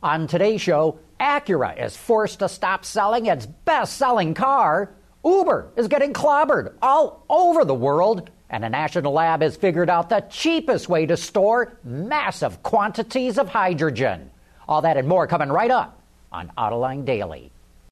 On today's show, Acura is forced to stop selling its best-selling car. Uber is getting clobbered all over the world. And a national lab has figured out the cheapest way to store massive quantities of hydrogen. All that and more coming right up on Autoline Daily.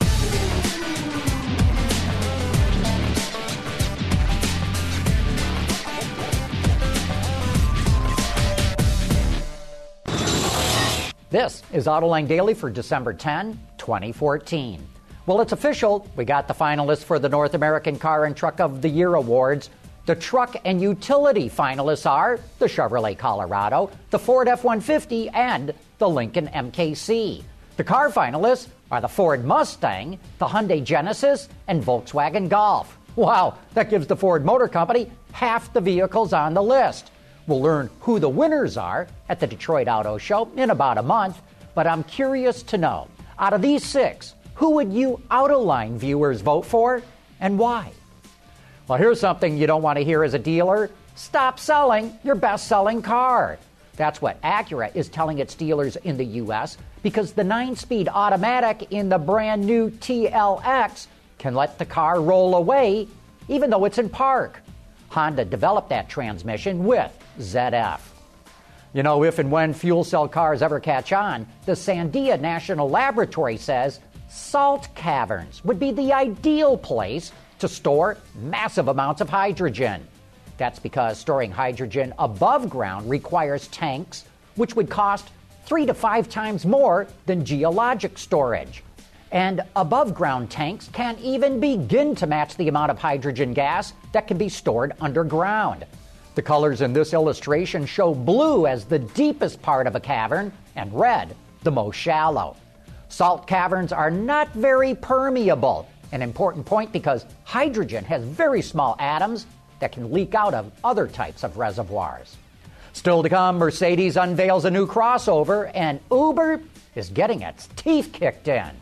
This is Autoline Daily for December 10, 2014. Well, it's official. We got the finalists for the North American Car and Truck of the Year Awards. The truck and utility finalists are the Chevrolet Colorado, the Ford F-150, and the Lincoln MKC. The car finalists are the Ford Mustang, the Hyundai Genesis, and Volkswagen Golf. Wow, that gives the Ford Motor Company half the vehicles on the list. We'll learn who the winners are at the Detroit Auto Show in about a month, but I'm curious to know, out of these six, who would you Autoline viewers vote for and why? Well, here's something you don't want to hear as a dealer. Stop selling your best-selling car. That's what Acura is telling its dealers in the U.S. because the 9-speed automatic in the brand new TLX can let the car roll away even though it's in park. Honda developed that transmission with ZF. You know, if and when fuel cell cars ever catch on, the Sandia National Laboratory says salt caverns would be the ideal place to store massive amounts of hydrogen. That's because storing hydrogen above ground requires tanks, which would cost 3 to 5 times more than geologic storage. And above-ground tanks can't even begin to match the amount of hydrogen gas that can be stored underground. The colors in this illustration show blue as the deepest part of a cavern and red, the most shallow. Salt caverns are not very permeable, an important point because hydrogen has very small atoms that can leak out of other types of reservoirs. Still to come, Mercedes unveils a new crossover, and Uber is getting its teeth kicked in.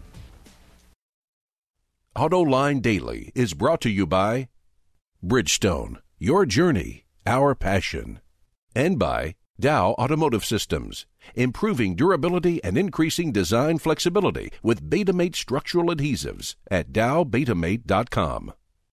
Autoline Daily is brought to you by Bridgestone, your journey, our passion, and by Dow Automotive Systems, improving durability and increasing design flexibility with Betamate structural adhesives at dowbetamate.com.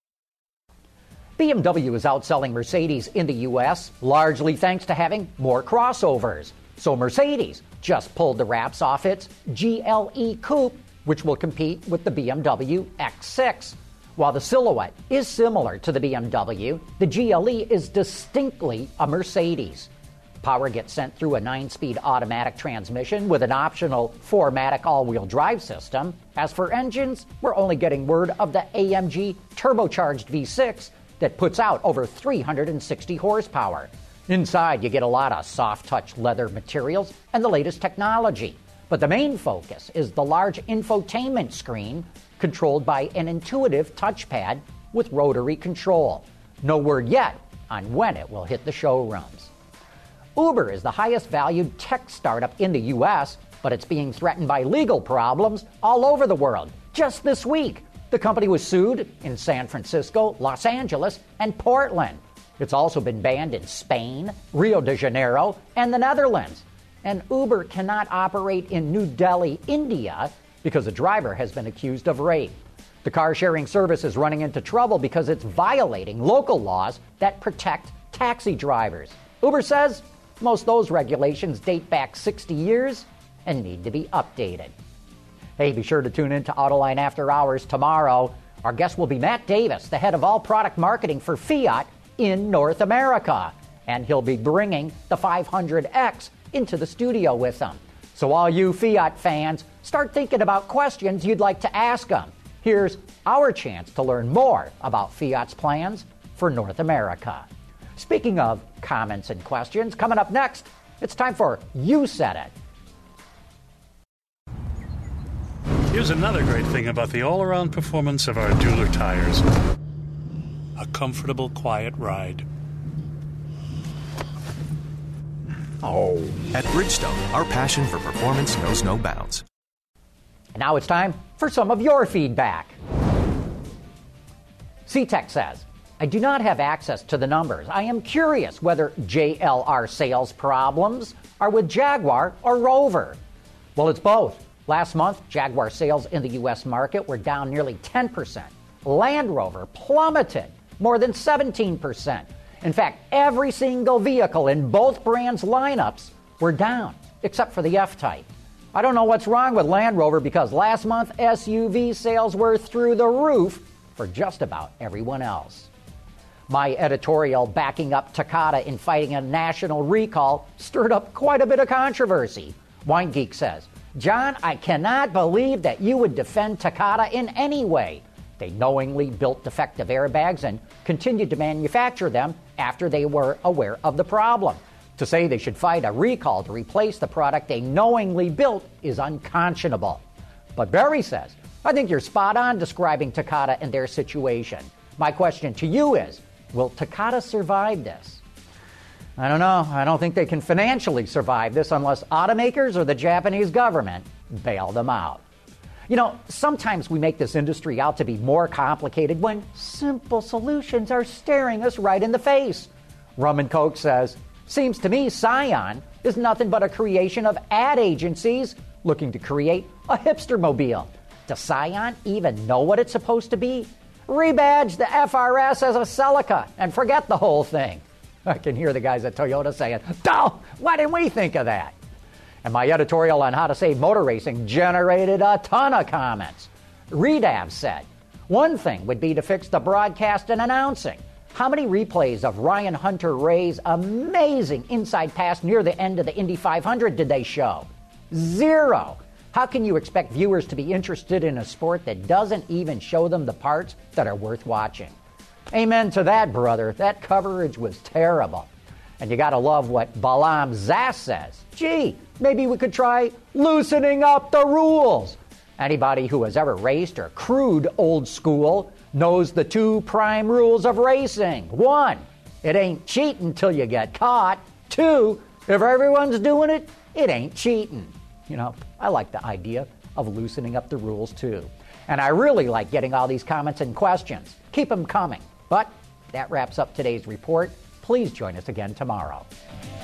BMW is outselling Mercedes in the U.S., largely thanks to having more crossovers. So Mercedes just pulled the wraps off its GLE Coupe, which will compete with the BMW X6. While the silhouette is similar to the BMW, the GLE is distinctly a Mercedes. Power gets sent through a 9-speed automatic transmission with an optional 4MATIC all-wheel drive system. As for engines, we're only getting word of the AMG turbocharged V6 that puts out over 360 horsepower. Inside, you get a lot of soft-touch leather materials and the latest technology. But the main focus is the large infotainment screen controlled by an intuitive touchpad with rotary control. No word yet on when it will hit the showrooms. Uber is the highest valued tech startup in the U.S., but it's being threatened by legal problems all over the world. Just this week, the company was sued in San Francisco, Los Angeles, and Portland. It's also been banned in Spain, Rio de Janeiro, and the Netherlands. And Uber cannot operate in New Delhi, India, because a driver has been accused of rape. The car-sharing service is running into trouble because it's violating local laws that protect taxi drivers. Uber says most of those regulations date back 60 years and need to be updated. Hey, be sure to tune in to Autoline After Hours tomorrow. Our guest will be Matt Davis, the head of all product marketing for Fiat in North America. And he'll be bringing the 500X into the studio with them. So all you Fiat fans, start thinking about questions you'd like to ask them. Here's our chance to learn more about Fiat's plans for North America. Speaking of comments and questions, coming up next, it's time for You Said It. Here's another great thing about the all-around performance of our Dueler tires. A comfortable, quiet ride. Oh. At Bridgestone, our passion for performance knows no bounds. And now it's time for some of your feedback. C-Tech says, I do not have access to the numbers. I am curious whether JLR sales problems are with Jaguar or Rover. Well, it's both. Last month, Jaguar sales in the U.S. market were down nearly 10%. Land Rover plummeted more than 17%. In fact, every single vehicle in both brands' lineups were down, except for the F-Type. I don't know what's wrong with Land Rover because last month SUV sales were through the roof for just about everyone else. My editorial backing up Takata in fighting a national recall stirred up quite a bit of controversy. WineGeek says, John, I cannot believe that you would defend Takata in any way. They knowingly built defective airbags and continued to manufacture them after they were aware of the problem. To say they should fight a recall to replace the product they knowingly built is unconscionable. But Barry says, I think you're spot on describing Takata and their situation. My question to you is, will Takata survive this? I don't know. I don't think they can financially survive this unless automakers or the Japanese government bail them out. You know, sometimes we make this industry out to be more complicated when simple solutions are staring us right in the face. Rum and Coke says, seems to me Scion is nothing but a creation of ad agencies looking to create a hipster mobile. Does Scion even know what it's supposed to be? Rebadge the FRS as a Celica and forget the whole thing. I can hear the guys at Toyota saying, "Duh, why didn't we think of that?" And my editorial on how to save motor racing generated a ton of comments. Redav said, one thing would be to fix the broadcast and announcing. How many replays of Ryan Hunter-Reay's amazing inside pass near the end of the Indy 500 did they show? 0. How can you expect viewers to be interested in a sport that doesn't even show them the parts that are worth watching? Amen to that, brother. That coverage was terrible. And you gotta love what Balam Zass says. Gee, maybe we could try loosening up the rules. Anybody who has ever raced or crewed old school knows the 2 prime rules of racing. 1, it ain't cheating till you get caught. 2, if everyone's doing it, it ain't cheating. You know, I like the idea of loosening up the rules too. And I really like getting all these comments and questions. Keep them coming. But that wraps up today's report. Please join us again tomorrow.